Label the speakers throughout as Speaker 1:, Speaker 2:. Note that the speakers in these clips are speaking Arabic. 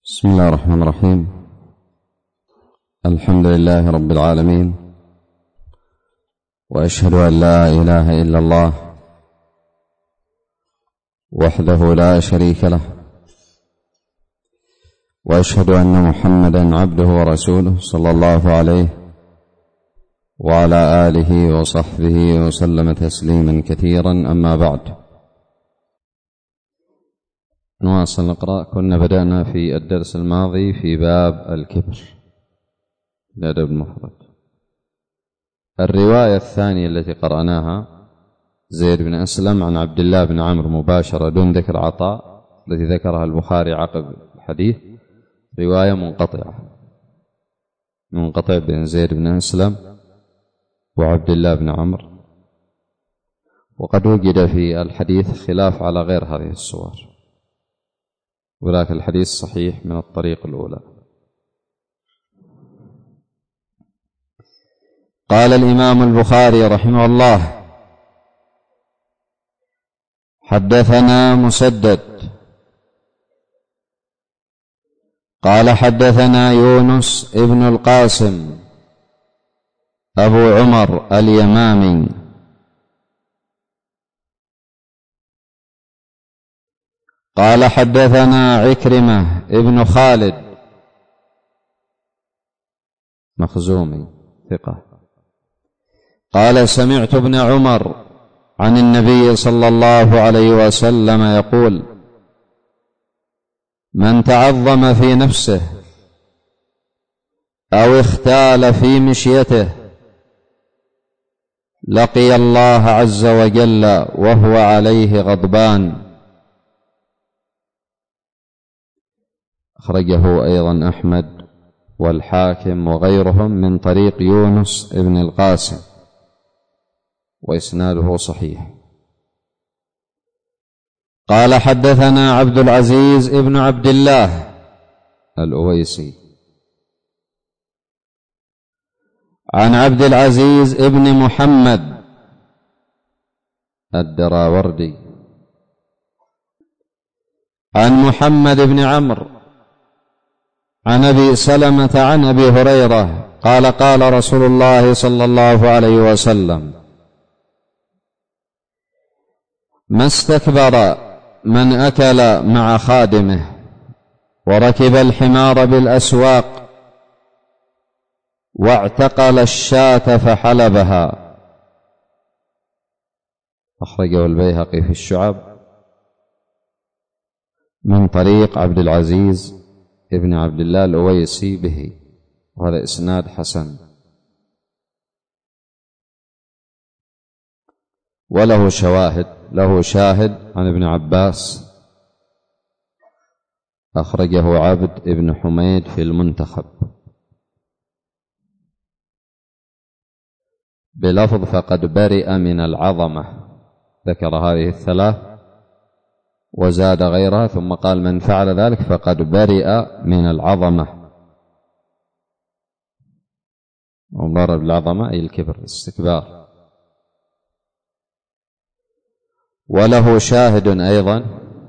Speaker 1: بسم الله الرحمن الرحيم. الحمد لله رب العالمين، وأشهد أن لا إله إلا الله وحده لا شريك له، وأشهد أن محمدا عبده ورسوله صلى الله عليه وعلى آله وصحبه وسلم تسليما كثيرا. أما بعد، نواصل نقرأ. كنا بدأنا في الدرس الماضي في باب الكبر، الأدب المفرد. الرواية الثانية التي قرأناها زيد بن أسلم عن عبد الله بن عمرو مباشرة دون ذكر عطاء، التي ذكرها البخاري عقب الحديث، رواية منقطع بين زيد بن أسلم وعبد الله بن عمرو، وقد وجد في الحديث خلاف على غير هذه الصور، ولكن الحديث صحيح من الطريق الأولى. قال الإمام البخاري رحمه الله: حدثنا مسدد قال حدثنا يونس ابن القاسم أبو عمر اليمامي قال حدثنا عكرمة ابن خالد مخزومي ثقة قال سمعت ابن عمر عن النبي صلى الله عليه وسلم يقول: من تعظم في نفسه أو اختال في مشيته لقي الله عز وجل وهو عليه غضبان. أخرجه أيضا أحمد والحاكم وغيرهم من طريق يونس ابن القاسم، وإسناده صحيح. قال حدثنا عبد العزيز ابن عبد الله الأويسي عن عبد العزيز ابن محمد الدراوردي عن محمد بن عمرو عن أبي سلمة عن أبي هريرة قال: قال رسول الله صلى الله عليه وسلم: ما استكبر من أكل مع خادمه وركب الحمار بالأسواق واعتقل الشاة فحلبها. أخرجه البيهقي في الشعب من طريق عبد العزيز ابن عبد الله الأويسي به، وهذا إسناد حسن. وله شاهد عن ابن عباس، أخرجه عبد ابن حميد في المنتخب بلفظ: فقد برئ من العظمة. ذكر هذه الثلاث وزاد غيرها، ثم قال: من فعل ذلك فقد برئ من العظمة. ومراد بالعظمة أي الكبر، الاستكبار. وله شاهد أيضا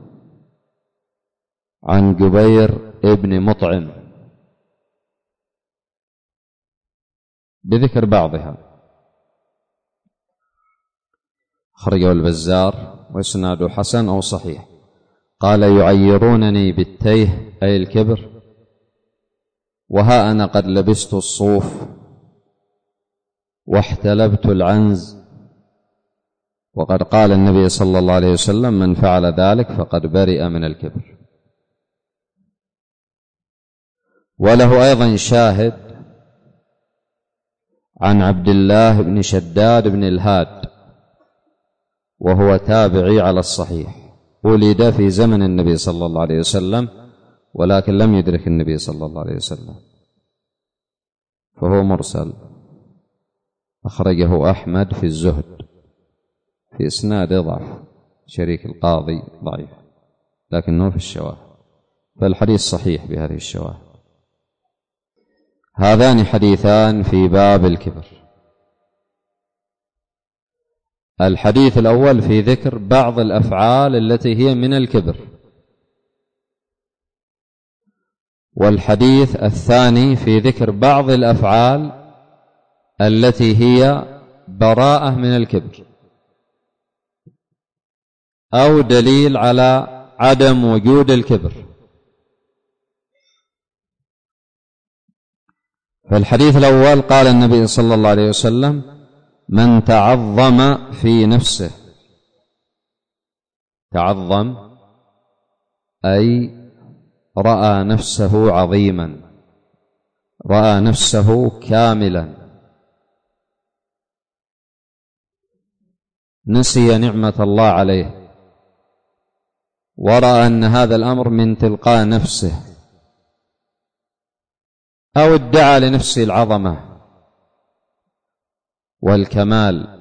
Speaker 1: عن جبير ابن مطعم بذكر بعضها، أخرجه البزار وإسناده حسن أو صحيح. قال: يعيرونني بالتيه أي الكبر، وها أنا قد لبست الصوف واحتلبت العنز، وقد قال النبي صلى الله عليه وسلم: من فعل ذلك فقد برئ من الكبر. وله أيضا شاهد عن عبد الله بن شداد بن الهاد، وهو تابعي على الصحيح، ولد في زمن النبي صلى الله عليه وسلم ولكن لم يدرك النبي صلى الله عليه وسلم، فهو مرسل. أخرجه أحمد في الزهد، في إسناد ضعف، شريك القاضي ضعيف لكنه في الشواهد، فالحديث صحيح بهذه الشواهد. هذان حديثان في باب الكبر. الحديث الأول في ذكر بعض الأفعال التي هي من الكبر، والحديث الثاني في ذكر بعض الأفعال التي هي براءة من الكبر أو دليل على عدم وجود الكبر. فالحديث الأول قال النبي صلى الله عليه وسلم: من تعظم في نفسه. تعظم أي رأى نفسه عظيما، رأى نفسه كاملا، نسي نعمة الله عليه ورأى أن هذا الأمر من تلقاء نفسه، أو ادعى لنفسه العظمة والكمال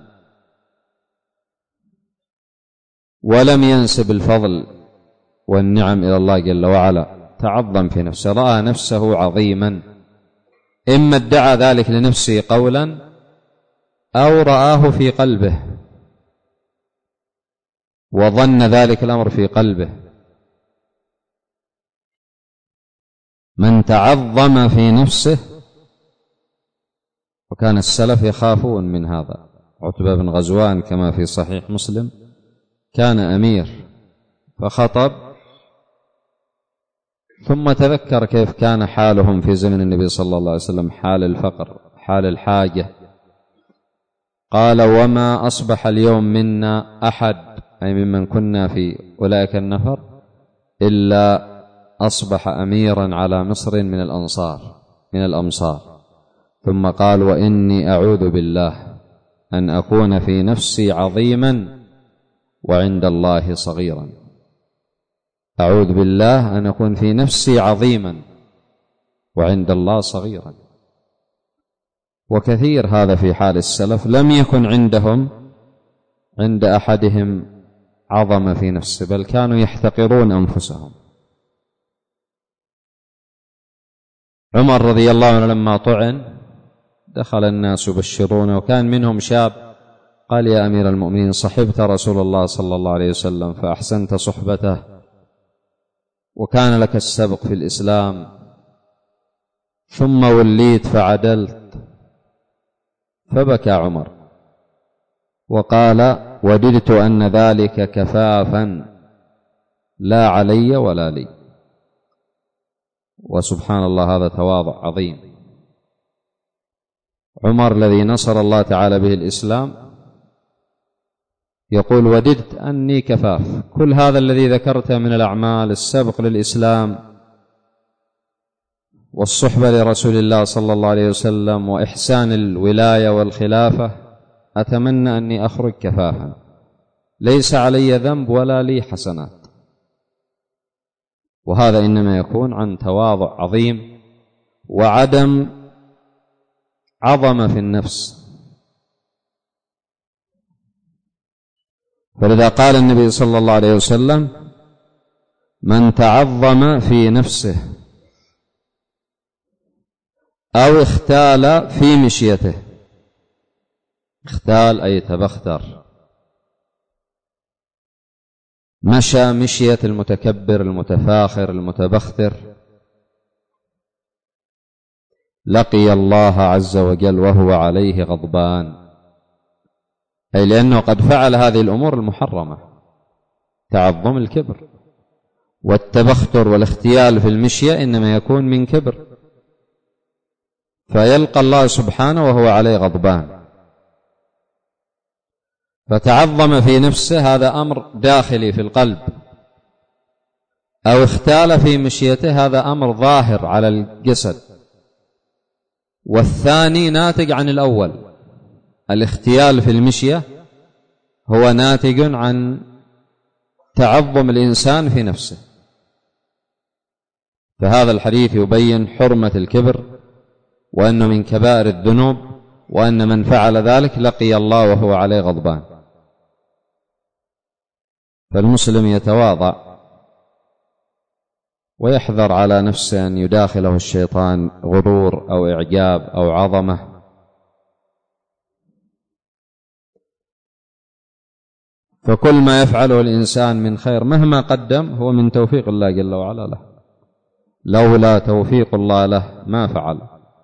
Speaker 1: ولم ينسب الفضل والنعم إلى الله جل وعلا. تعظم في نفسه، رأى نفسه عظيما، إما ادعى ذلك لنفسه قولا أو رآه في قلبه وظن ذلك الأمر في قلبه. من تعظم في نفسه، وكان السلف يخافون من هذا. عتبة بن غزوان كما في صحيح مسلم كان أمير فخطب، ثم تذكر كيف كان حالهم في زمن النبي صلى الله عليه وسلم، حال الفقر، حال الحاجة. قال: وما أصبح اليوم منا أحد، أي ممن كنا في أولئك النفر، إلا أصبح أميرا على مصر من الأمصار. ثم قال: وإني أعوذ بالله أن أكون في نفسي عظيما وعند الله صغيرا. أعوذ بالله أن أكون في نفسي عظيما وعند الله صغيرا. وكثير هذا في حال السلف، لم يكن عند أحدهم عظمة في نفسه، بل كانوا يحتقرون أنفسهم. عمر رضي الله عنه لما طعن دخل الناس يبشرونه، وكان منهم شاب قال: يا أمير المؤمنين، صحبت رسول الله صلى الله عليه وسلم فأحسنت صحبته، وكان لك السبق في الإسلام، ثم وليت فعدلت. فبكى عمر وقال: وددت أن ذلك كفافا لا علي ولا لي. وسبحان الله، هذا تواضع عظيم. عمر الذي نصر الله تعالى به الإسلام يقول: وددت أني كفاف. كل هذا الذي ذكرته من الأعمال، السبق للإسلام والصحبة لرسول الله صلى الله عليه وسلم وإحسان الولاية والخلافة، أتمنى أني أخرج كفافا، ليس علي ذنب ولا لي حسنات. وهذا إنما يكون عن تواضع عظيم وعدم عظمة في النفس. فلذا قال النبي صلى الله عليه وسلم: من تعظم في نفسه أو اختال في مشيته. اختال أي تبختر، مشى مشية المتكبر المتفاخر المتبختر، لقي الله عز وجل وهو عليه غضبان، أي لأنه قد فعل هذه الأمور المحرمة، تعظم الكبر. والتبختر والاختيال في المشية إنما يكون من كبر، فيلقى الله سبحانه وهو عليه غضبان. فتعظم في نفسه، هذا أمر داخلي في القلب، أو اختال في مشيته، هذا أمر ظاهر على الجسد. والثاني ناتج عن الأول، الاختيال في المشية هو ناتج عن تعظم الإنسان في نفسه. فهذا الحديث يبين حرمة الكبر، وأنه من كبائر الذنوب، وأن من فعل ذلك لقي الله وهو عليه غضبان. فالمسلم يتواضع ويحذر على نفسه أن يداخله الشيطان غرور أو إعجاب أو عظمة. فكل ما يفعله الإنسان من خير مهما قدم هو من توفيق الله جل وعلا له، لولا توفيق الله له ما فعل،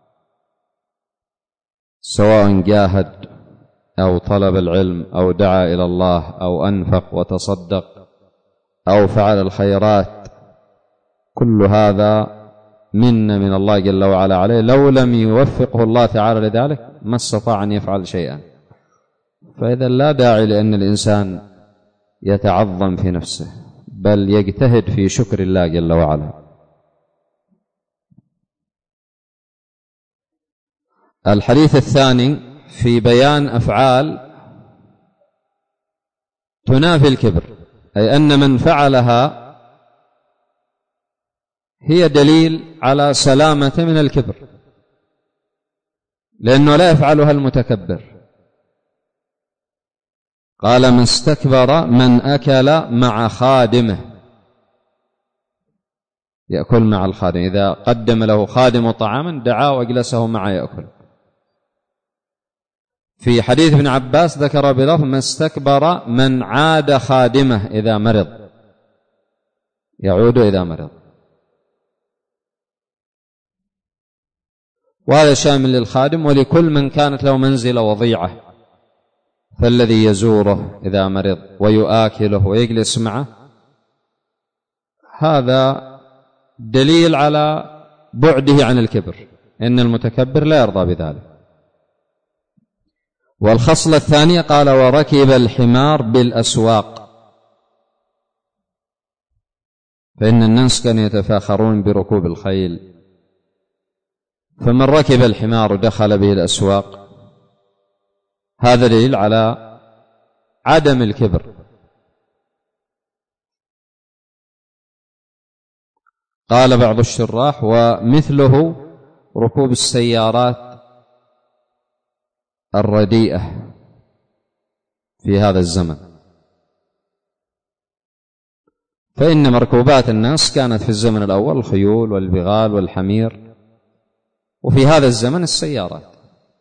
Speaker 1: سواء جاهد أو طلب العلم أو دعا إلى الله أو أنفق وتصدق أو فعل الخيرات، كل هذا من الله جل وعلا عليه. لو لم يوفقه الله تعالى لذلك ما استطاع أن يفعل شيئا. فإذا لا داعي لأن الإنسان يتعظم في نفسه، بل يجتهد في شكر الله جل وعلا. الحديث الثاني في بيان أفعال تنافي الكبر، أي أن من فعلها هي دليل على سلامة من الكبر، لأنه لا يفعلها المتكبر. قال: ما استكبر من أكل مع خادمه، يأكل مع الخادم، إذا قدم له خادم طعاما دعاه وأجلسه معه يأكل. في حديث ابن عباس ذكر بلفظ: ما استكبر من عاد خادمه إذا مرض، يعود إذا مرض. وهذا شامل للخادم ولكل من كانت له منزلة وضيعة، فالذي يزوره إذا مرض ويؤاكله ويجلس معه، هذا دليل على بعده عن الكبر، إن المتكبر لا يرضى بذلك. والخصلة الثانية قال: وركب الحمار بالأسواق، فإن الناس كانوا يتفاخرون بركوب الخيل، فمن ركب الحمار ودخل به الأسواق هذا دليل على عدم الكبر. قال بعض الشراح: ومثله ركوب السيارات الرديئة في هذا الزمن، فإن مركوبات الناس كانت في الزمن الأول الخيول والبغال والحمير، وفي هذا الزمن السيارات.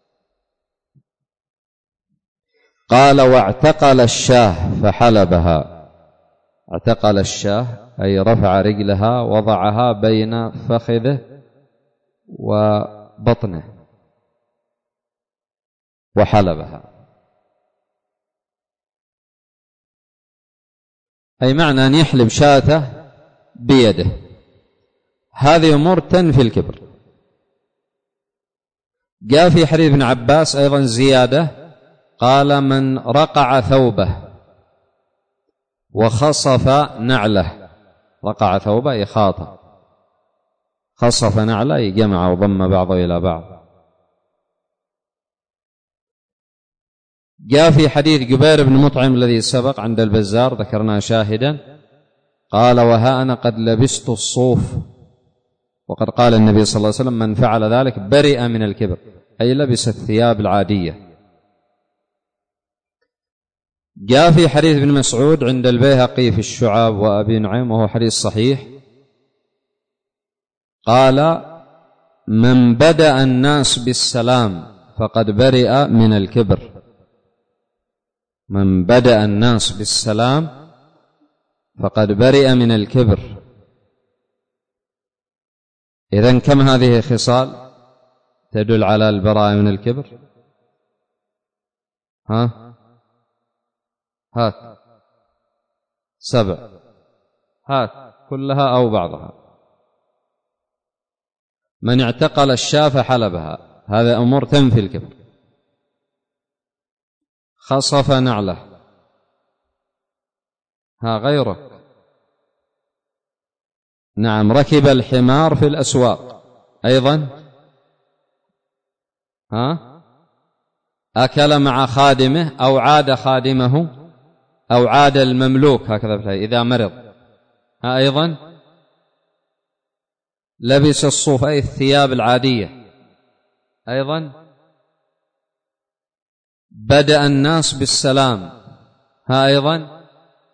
Speaker 1: قال: واعتقل الشاه فحلبها. اعتقل الشاه أي رفع رجلها وضعها بين فخذه وبطنه وحلبها، أي معنى أن يحلب شاته بيده. هذه أمور تنفي الكبر. جاء في حديث ابن عباس أيضا زيادة، قال: من رقع ثوبه وخصف نعله. رقع ثوبه يخاطه، خصف نعله يجمع وضم بعضه إلى بعض. جاء في حديث جبير بن مطعم الذي سبق عند البزار ذكرناه شاهدا، قال: وها أنا قد لبست الصوف. وقد قال النبي صلى الله عليه وسلم: من فعل ذلك برئ من الكبر، أي لبس الثياب العادية. جاء في حديث ابن مسعود عند البيهقي في الشعاب وأبي نعيم وهو حديث صحيح، قال: من بدأ الناس بالسلام فقد برئ من الكبر. من بدأ الناس بالسلام فقد برئ من الكبر. إذن كم هذه خصال تدل على البراءة من الكبر؟ هات 7، هات كلها أو بعضها. من اعتقل الشاة فحلبها، هذا أمور تنفي الكبر. خصف نعله، غيره. نعم. ركب الحمار في الأسواق أيضا. أكل مع خادمه أو عاد خادمه أو عاد المملوك، هكذا إذا مرض. أيضا لبس الصوف أي الثياب العادية. أيضا بدأ الناس بالسلام. أيضا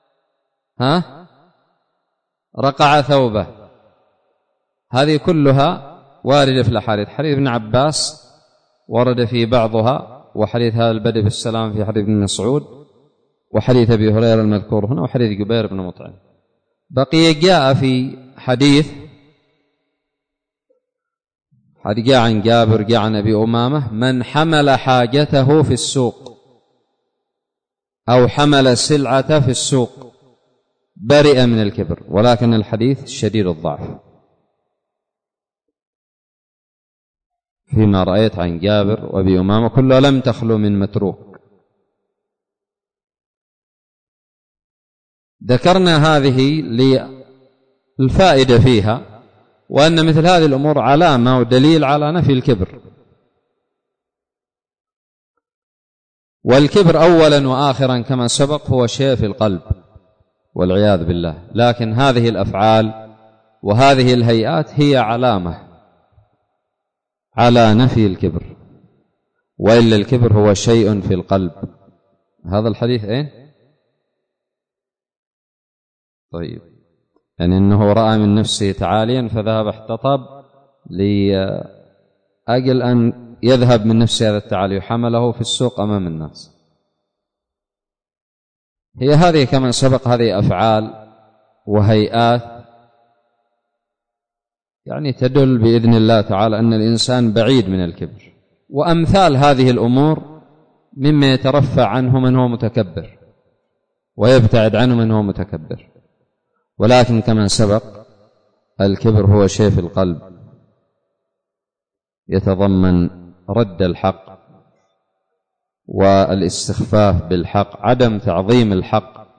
Speaker 1: رقع ثوبه. هذه كلها واردة في الأحاديث. حديث ابن عباس ورد في بعضها، وحديث هذا البدء بالسلام في حديث ابن مسعود، وحديث أبي هريرة المذكور هنا، وحديث جبير بن مطعم. بقي جاء في حديث هذه جاء عن جابر جاء عن أبي أمامة: من حمل حاجته في السوق أو حمل سلعته في السوق برئ من الكبر، ولكن الحديث شديد الضعف فيما رأيت عن جابر وأبي أمامة، كلها لم تخلو من متروك. ذكرنا هذه للفائدة فيها، وأن مثل هذه الأمور علامة ودليل على نفي الكبر. والكبر أولا وآخرا كما سبق هو شيء في القلب والعياذ بالله، لكن هذه الأفعال وهذه الهيئات هي علامة على نفي الكبر، وإلا الكبر هو شيء في القلب. هذا الحديث طيب، يعني أنه رأى من نفسه تعاليا فذهب احتطب لأجل أن يذهب من نفسه هذا التعالي وحمله في السوق أمام الناس. هي هذه كما سبق، هذه أفعال وهيئات يعني تدل بإذن الله تعالى أن الإنسان بعيد من الكبر. وأمثال هذه الأمور مما يترفع عنه من هو متكبر ويبتعد عنه من هو متكبر، ولكن كما سبق الكبر هو شيء في القلب يتضمن رد الحق والاستخفاف بالحق، عدم تعظيم الحق،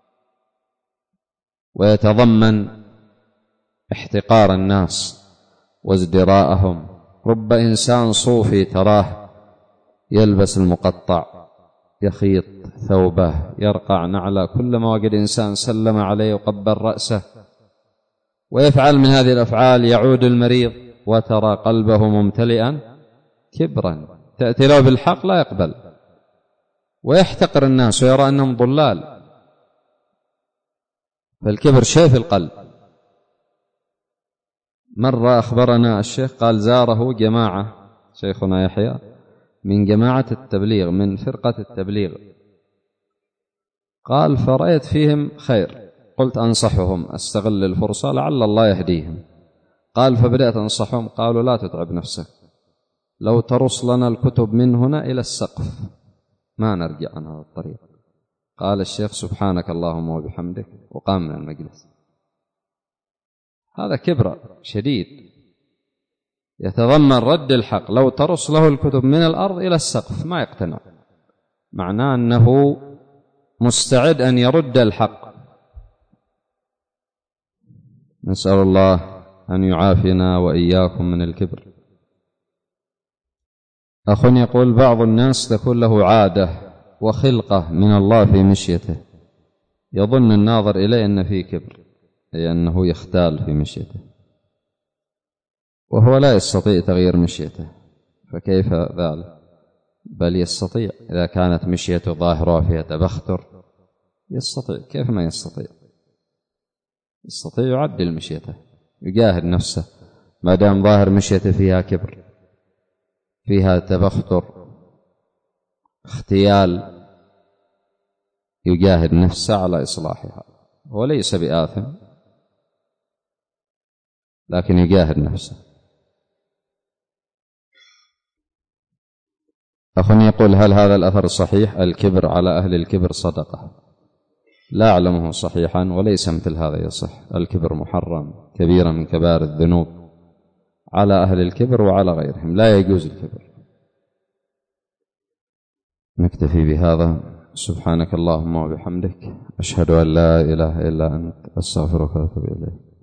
Speaker 1: ويتضمن احتقار الناس وازدراءهم. رب إنسان صوفي تراه يلبس المقطع، يخيط ثوبه، يرقع نعله، كلما وجد إنسان سلم عليه وقبل رأسه، ويفعل من هذه الأفعال يعود المريض وترى قلبه ممتلئا كبرا، تأتي له بالحق لا يقبل، ويحتقر الناس ويرى أنهم ضلال. فالكبر شيء في القلب. مرة أخبرنا الشيخ قال زاره جماعة، شيخنا يحيى، من جماعة التبليغ، من فرقة التبليغ، قال فرأيت فيهم خير، قلت أنصحهم، أستغل الفرصة لعل الله يهديهم. قال فبدأت أنصحهم، قالوا لا تتعب نفسك، لو ترص لنا الكتب من هنا إلى السقف ما نرجع عن هذا الطريق. قال الشيخ سبحانك اللهم وبحمدك، وقام من المجلس. هذا كبر شديد يتضمن رد الحق، لو ترص له الكتب من الأرض إلى السقف ما يقتنع، معناه أنه مستعد أن يرد الحق. نسأل الله أن يعافينا وإياكم من الكبر. أخ يقول بعض الناس تكون له عادة وخلقة من الله في مشيته، يظن الناظر إليه أن فيه كبر، أي أنه يختال في مشيته، وهو لا يستطيع تغيير مشيته، فكيف ذلك؟ بل يستطيع، إذا كانت مشيته ظاهرة فيها تبختر يستطيع. كيف ما يستطيع؟ يستطيع يعدل مشيته، يجاهد نفسه، ما دام ظاهر مشيته فيها كبر، فيها تبختر، اختيال، يجاهد نفسه على إصلاحها. هو ليس بآثم، لكن يجاهد نفسه. أخ يقول هل هذا الأثر صحيح؟ الكبر على أهل الكبر صدقة. لا أعلمه صحيحا، وليس مثل هذا يصح. الكبر محرم، كبيرة من كبائر الذنوب، على أهل الكبر وعلى غيرهم لا يجوز الكبر. نكتفي بهذا. سبحانك اللهم وبحمدك، أشهد أن لا إله إلا أنت، أستغفرك وأتوب إليك.